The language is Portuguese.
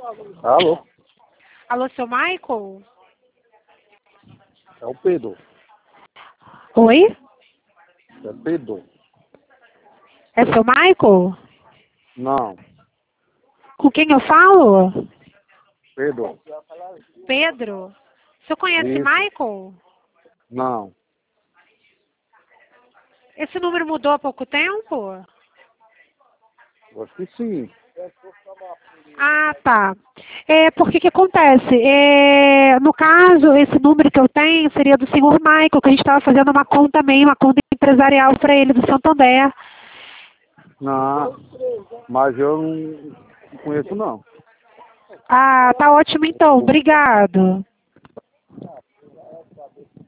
Alô? Alô, seu Michael? É o Pedro. Oi? É Pedro. É seu Michael? Não, Com quem eu falo? Pedro. Pedro? O senhor conhece Isso. Michael? Não. Esse número mudou há pouco tempo? Acho que sim. Ah, tá. Porque que acontece? No caso, esse número que eu tenho seria do senhor Michael, que a gente estava fazendo uma conta uma conta empresarial para ele do Santander. Não, mas eu não conheço não. Ah, tá ótimo então. Obrigado.